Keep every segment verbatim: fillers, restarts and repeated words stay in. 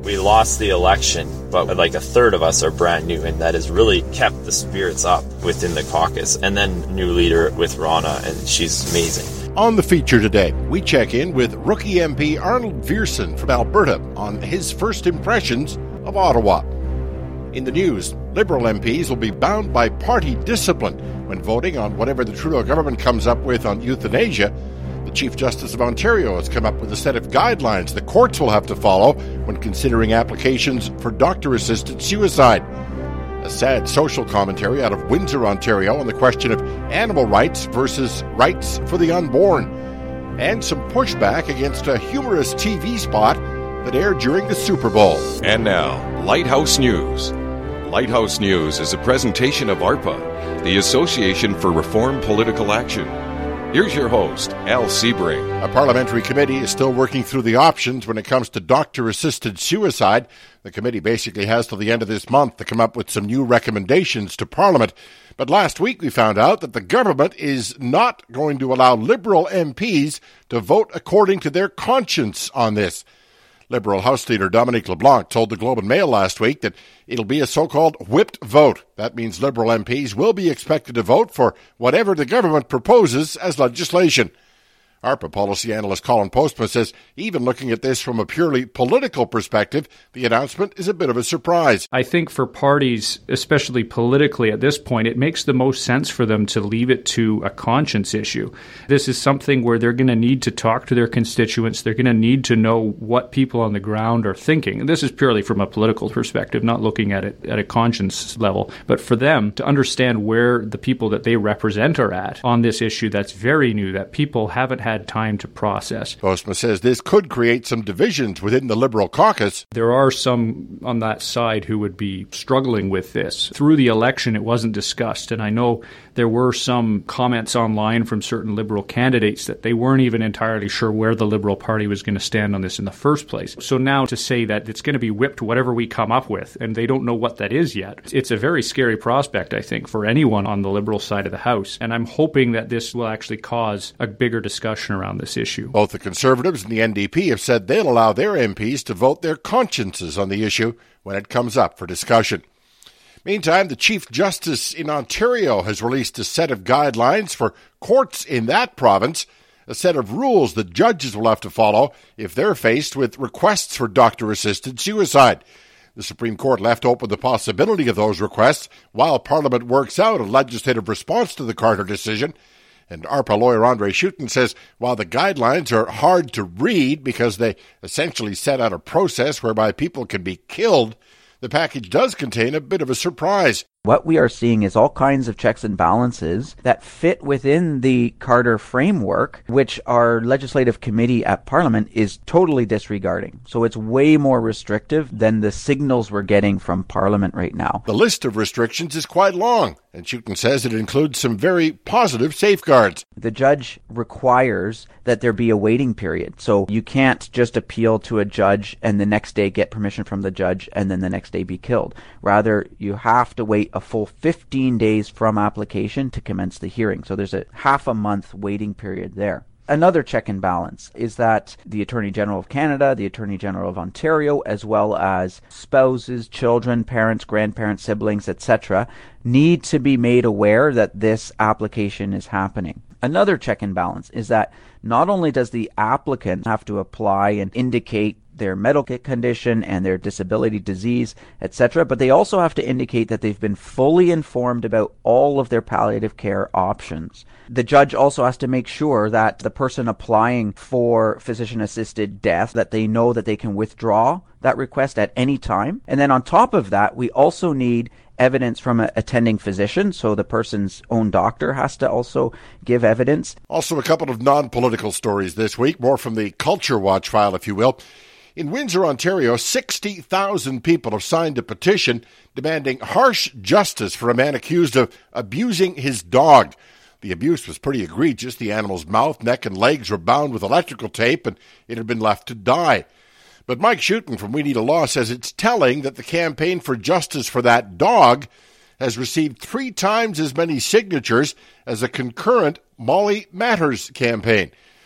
We lost the election, but like a third of us are brand new, and that has really kept the spirits up within the caucus. And then new leader with Rona, and she's amazing. On the feature today, we check in with rookie M P Arnold Viersen from Alberta on his first impressions of Ottawa. In the news, Liberal M Ps will be bound by party discipline when voting on whatever the Trudeau government comes up with on euthanasia. The Chief Justice of Ontario has come up with a set of guidelines the courts will have to follow when considering applications for doctor-assisted suicide. A sad social commentary out of Windsor, Ontario on the question of animal rights versus rights for the unborn. And some pushback against a humorous T V spot that aired during the Super Bowl. And now, Lighthouse News. Lighthouse News is a presentation of ARPA, the Association for Reform Political Action. Here's your host, Al Sebring. A parliamentary committee is still working through the options when it comes to doctor-assisted suicide. The committee basically has till the end of this month to come up with some new recommendations to Parliament. But last week we found out that the government is not going to allow Liberal M Ps to vote according to their conscience on this. Liberal House Leader Dominic LeBlanc told the Globe and Mail last week that it'll be a so-called whipped vote. That means Liberal M Ps will be expected to vote for whatever the government proposes as legislation. ARPA policy analyst Colin Postma says even looking at this from a purely political perspective, the announcement is a bit of a surprise. I think for parties, especially politically at this point, it makes the most sense for them to leave it to a conscience issue. This is something where they're going to need to talk to their constituents. They're going to need to know what people on the ground are thinking. And this is purely from a political perspective, not looking at it at a conscience level. But for them to understand where the people that they represent are at on this issue that's very new, that people haven't had time to process. Postma says this could create some divisions within the Liberal caucus. There are some on that side who would be struggling with this. Through the election, it wasn't discussed, and I know there were some comments online from certain Liberal candidates that they weren't even entirely sure where the Liberal Party was going to stand on this in the first place. So now to say that it's going to be whipped whatever we come up with, and they don't know what that is yet, it's a very scary prospect, I think, for anyone on the Liberal side of the House. And I'm hoping that this will actually cause a bigger discussion around this issue. Both the Conservatives and the N D P have said they'll allow their M Ps to vote their consciences on the issue when it comes up for discussion. Meantime, the Chief Justice in Ontario has released a set of guidelines for courts in that province, a set of rules that judges will have to follow if they're faced with requests for doctor-assisted suicide. The Supreme Court left open the possibility of those requests while Parliament works out a legislative response to the Carter decision. And ARPA lawyer Andre Schutten says while the guidelines are hard to read because they essentially set out a process whereby people can be killed, the package does contain a bit of a surprise. What we are seeing is all kinds of checks and balances that fit within the Carter framework, which our legislative committee at Parliament is totally disregarding. So it's way more restrictive than the signals we're getting from Parliament right now. The list of restrictions is quite long, and Schutten says it includes some very positive safeguards. The judge requires that there be a waiting period. So you can't just appeal to a judge and the next day get permission from the judge and then the next day be killed. Rather, you have to wait a full fifteen days from application to commence the hearing. So there's a half a month waiting period there. Another check and balance is that the Attorney General of Canada, the Attorney General of Ontario, as well as spouses, children, parents, grandparents, siblings, et cetera, need to be made aware that this application is happening. Another check and balance is that not only does the applicant have to apply and indicate their medical condition and their disability, disease, et cetera, but they also have to indicate that they've been fully informed about all of their palliative care options. The judge also has to make sure that the person applying for physician-assisted death, that they know that they can withdraw that request at any time. And then on top of that, we also need evidence from an attending physician, so the person's own doctor has to also give evidence. Also a couple of non-political stories this week, more from the Culture Watch file, if you will. In Windsor, Ontario, sixty thousand people have signed a petition demanding harsh justice for a man accused of abusing his dog. The abuse was pretty egregious. The animal's mouth, neck, and legs were bound with electrical tape, and it had been left to die. But Mike Schutten from We Need a Law says it's telling that the campaign for justice for that dog has received three times as many signatures as a concurrent Molly Matters campaign.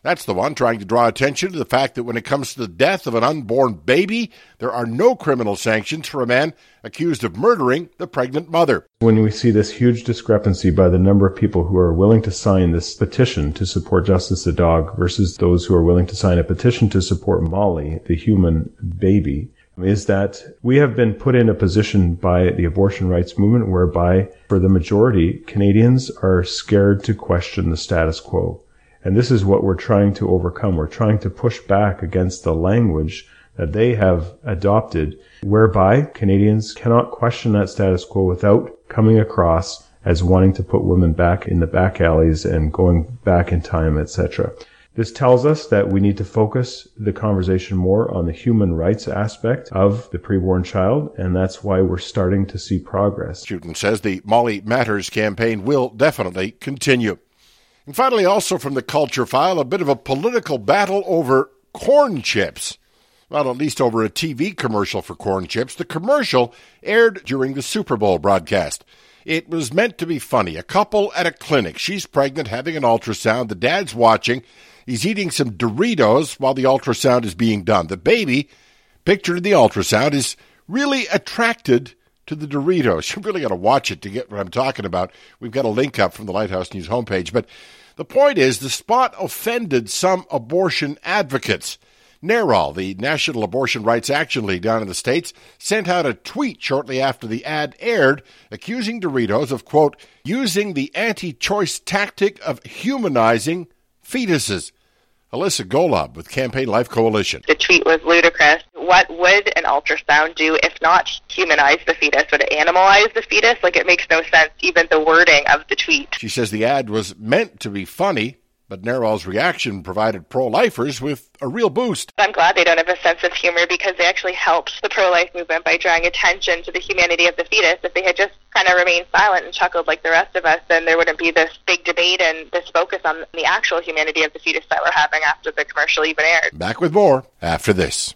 That's the one trying to draw attention to the fact that when it comes to the death of an unborn baby, there are no criminal sanctions for a man accused of murdering the pregnant mother. When we see this huge discrepancy by the number of people who are willing to sign this petition to support Justice the Dog versus those who are willing to sign a petition to support Molly, the human baby, is that we have been put in a position by the abortion rights movement whereby, for the majority, Canadians are scared to question the status quo. And this is what we're trying to overcome. We're trying to push back against the language that they have adopted, whereby Canadians cannot question that status quo without coming across as wanting to put women back in the back alleys and going back in time, et cetera. This tells us that we need to focus the conversation more on the human rights aspect of the preborn child, and that's why we're starting to see progress. Schutten says the Molly Matters campaign will definitely continue. And finally, also from the Culture File, a bit of a political battle over corn chips. Well, at least over a T V commercial for corn chips. The commercial aired during the Super Bowl broadcast. It was meant to be funny. A couple at a clinic. She's pregnant, having an ultrasound. The dad's watching. He's eating some Doritos while the ultrasound is being done. The baby, pictured in the ultrasound, is really attracted to the Doritos. You've really got to watch it to get what I'm talking about. We've got a link up from the Lighthouse News homepage. But the point is, the spot offended some abortion advocates. NARAL, the National Abortion Rights Action League down in the States, sent out a tweet shortly after the ad aired, accusing Doritos of, quote, using the anti-choice tactic of humanizing fetuses. Alyssa Golob with Campaign Life Coalition. The tweet was ludicrous. What would an ultrasound do if not humanize the fetus? Would it animalize the fetus? Like, it makes no sense, even the wording of the tweet. She says the ad was meant to be funny, but NARAL's reaction provided pro-lifers with a real boost. I'm glad they don't have a sense of humor, because they actually helped the pro-life movement by drawing attention to the humanity of the fetus. If they had just kind of remained silent and chuckled like the rest of us, then there wouldn't be this big debate and this focus on the actual humanity of the fetus that we're having after the commercial even aired. Back with more after this.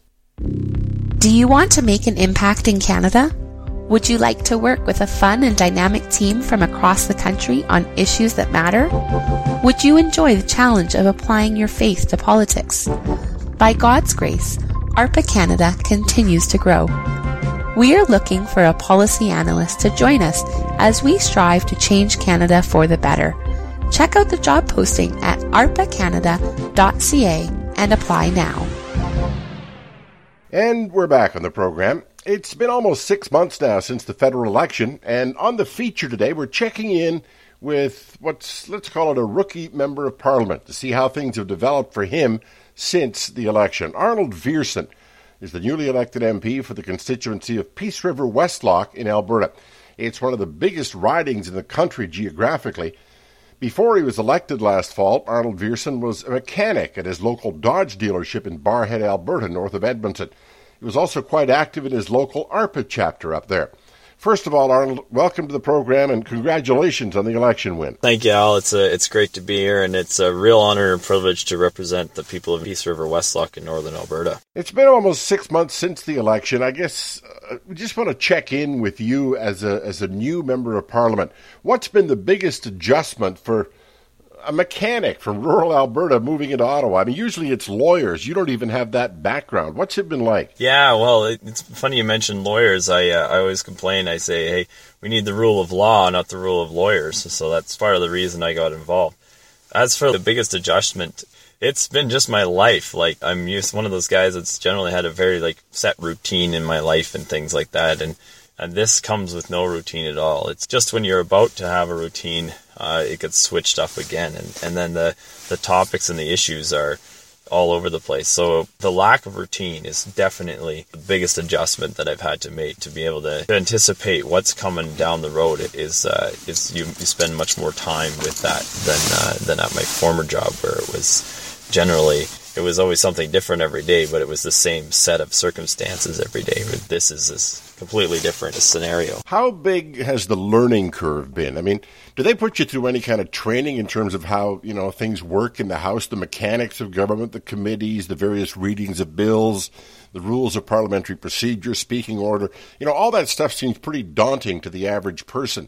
Do you want to make an impact in Canada? Would you like to work with a fun and dynamic team from across the country on issues that matter? Would you enjoy the challenge of applying your faith to politics? By God's grace, ARPA Canada continues to grow. We are looking for a policy analyst to join us as we strive to change Canada for the better. Check out the job posting at arpa canada dot c a and apply now. And we're back on the program. It's been almost six months now since the federal election, and on the feature today, we're checking in with what's, let's call it a rookie member of parliament to see how things have developed for him since the election. Arnold Viersen is the newly elected M P for the constituency of Peace River Westlock in Alberta. It's one of the biggest ridings in the country geographically. Before he was elected last fall, Arnold Viersen was a mechanic at his local Dodge dealership in Barrhead, Alberta, north of Edmonton. He was also quite active in his local ARPA chapter up there. First of all, Arnold, welcome to the program and congratulations on the election win. Thank you, Al. It's a, it's great to be here, and it's a real honor and privilege to represent the people of Peace River Westlock in northern Alberta. It's been almost six months since the election. I guess uh, we just want to check in with you as a as a new member of parliament. What's been the biggest adjustment for a mechanic from rural Alberta moving into Ottawa? I mean, usually it's lawyers. You don't even have that background. What's it been like? Yeah, well, it, it's funny you mentioned lawyers. I uh, I always complain. I say, hey, we need the rule of law, not the rule of lawyers. So that's part of the reason I got involved. As for the biggest adjustment, it's been just my life. Like, I'm used one of those guys that's generally had a very like set routine in my life and things like that. And and this comes with no routine at all. It's just when you're about to have a routine, uh, it gets switched up again. And, and then the, the topics and the issues are all over the place. So the lack of routine is definitely the biggest adjustment that I've had to make to be able to, to anticipate what's coming down the road. Is uh, is you, you spend much more time with that than uh, than at my former job, where it was generally, it was always something different every day, but it was the same set of circumstances every day. This is this completely different scenario. How big has the learning curve been? I mean, do they put you through any kind of training in terms of how, you know, things work in the House, the mechanics of government, the committees, the various readings of bills, the rules of parliamentary procedure, speaking order? You know, all that stuff seems pretty daunting to the average person.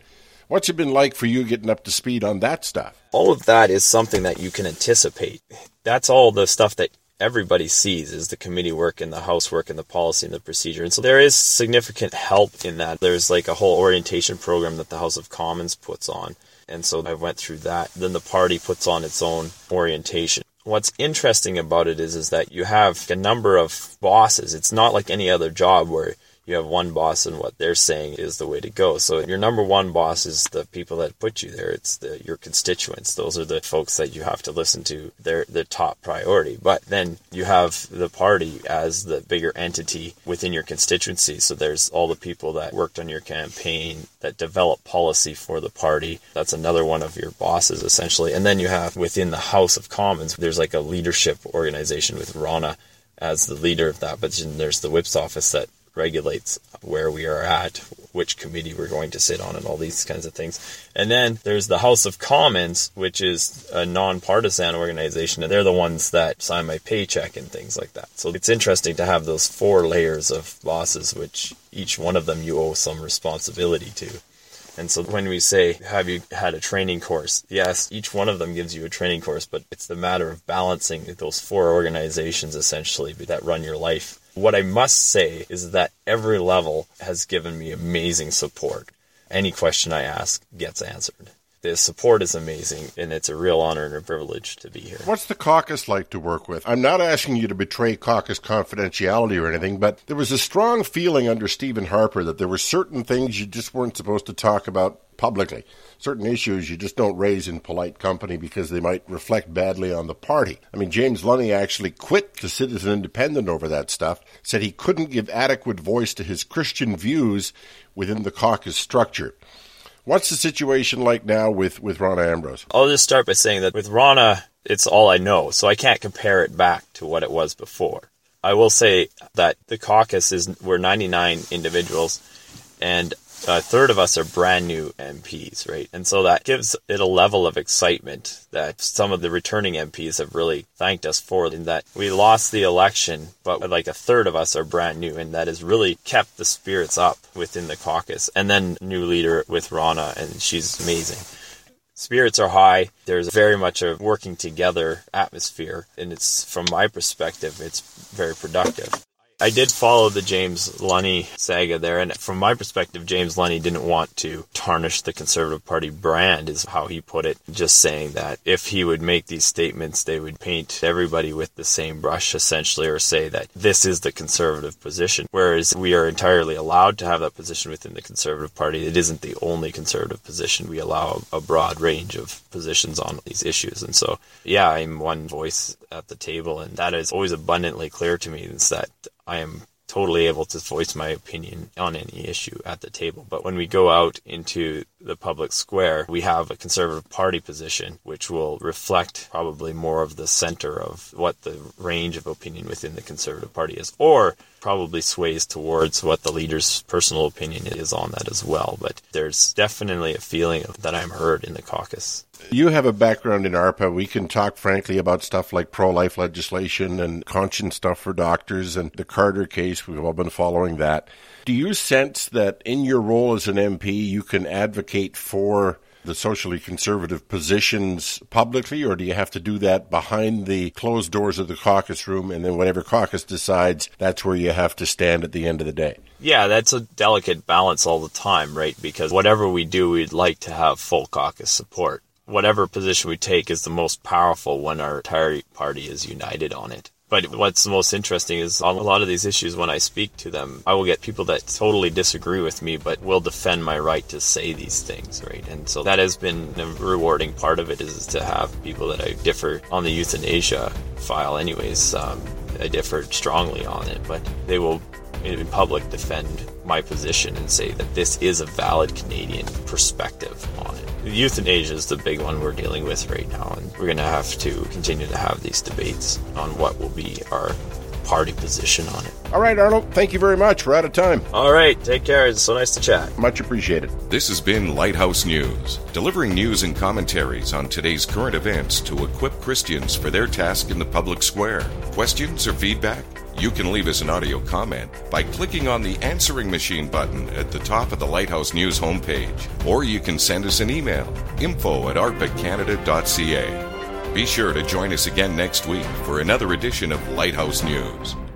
What's it been like for you getting up to speed on that stuff? All of that is something that you can anticipate. That's all the stuff that everybody sees is the committee work and the House work and the policy and the procedure. And so there is significant help in that. There's like a whole orientation program that the House of Commons puts on. And so I went through that. Then the party puts on its own orientation. What's interesting about it is, is that you have a number of bosses. It's not like any other job where you have one boss and what they're saying is the way to go. So your number one boss is the people that put you there. It's the your constituents. Those are the folks that you have to listen to. They're the top priority. But then you have the party as the bigger entity within your constituency. So there's all the people that worked on your campaign, that develop policy for the party. That's another one of your bosses, essentially. And then you have within the House of Commons, there's like a leadership organization with Rana as the leader of that. But then there's the Whip's office that regulates where we are at, which committee we're going to sit on, and all these kinds of things. And then there's the House of Commons, which is a non-partisan organization, and they're the ones that sign my paycheck and things like that. So it's interesting to have those four layers of bosses, which each one of them you owe some responsibility to. And so when we say, have you had a training course? Yes, each one of them gives you a training course, but it's the matter of balancing those four organizations, essentially, that run your life. What I must say is that every level has given me amazing support. Any question I ask gets answered. The support is amazing, and it's a real honor and a privilege to be here. What's the caucus like to work with? I'm not asking you to betray caucus confidentiality or anything, but there was a strong feeling under Stephen Harper that there were certain things you just weren't supposed to talk about publicly. Certain issues you just don't raise in polite company because they might reflect badly on the party. I mean, James Lunny actually quit the Citizen Independent over that stuff, said he couldn't give adequate voice to his Christian views within the caucus structure. What's the situation like now with, with Rona Ambrose? I'll just start by saying that with Rona, it's all I know, so I can't compare it back to what it was before. I will say that the caucus is, we're ninety-nine individuals, and a third of us are brand new M Ps, right? And so that gives it a level of excitement that some of the returning M Ps have really thanked us for, in that we lost the election, but like a third of us are brand new, and that has really kept the spirits up within the caucus. And then new leader with Rona, and she's amazing. Spirits are high. There's very much a working together atmosphere, and it's, from my perspective, it's very productive. I did follow the James Lunny saga there, and from my perspective, James Lunny didn't want to tarnish the Conservative Party brand, is how he put it, just saying that if he would make these statements, they would paint everybody with the same brush, essentially, or say that this is the Conservative position, whereas we are entirely allowed to have that position within the Conservative Party. It isn't the only Conservative position. We allow a broad range of positions on these issues, and so, yeah, I'm one voice at the table, and that is always abundantly clear to me, is that I am totally able to voice my opinion on any issue at the table. But when we go out into the public square, we have a Conservative Party position, which will reflect probably more of the center of what the range of opinion within the Conservative Party is, or probably sways towards what the leader's personal opinion is on that as well. But there's definitely a feeling of that I'm heard in the caucus. You have a background in ARPA. We can talk frankly about stuff like pro-life legislation and conscience stuff for doctors and the Carter case. We've all been following that. Do you sense that in your role as an M P, you can advocate for the socially conservative positions publicly, or do you have to do that behind the closed doors of the caucus room, and then whatever caucus decides, that's where you have to stand at the end of the day? Yeah, that's a delicate balance all the time, right? Because whatever we do, we'd like to have full caucus support. Whatever position we take is the most powerful when our entire party is united on it. But what's the most interesting is on a lot of these issues, when I speak to them, I will get people that totally disagree with me, but will defend my right to say these things, right? And so that has been a rewarding part of it, is to have people that I differ on the euthanasia file anyways. Um, I differ strongly on it, but they will in public defend my position and say that this is a valid Canadian perspective on it. Euthanasia is the big one we're dealing with right now, and we're going to have to continue to have these debates on what will be our party position on it. All right, Arnold, thank you very much. We're out of time. All right, take care. It's so nice to chat. Much appreciated. This has been Lighthouse News, delivering news and commentaries on today's current events to equip Christians for their task in the public square. Questions or feedback? You can leave us an audio comment by clicking on the answering machine button at the top of the Lighthouse News homepage, or you can send us an email, info at arpa canada dot c a. Be sure to join us again next week for another edition of Lighthouse News.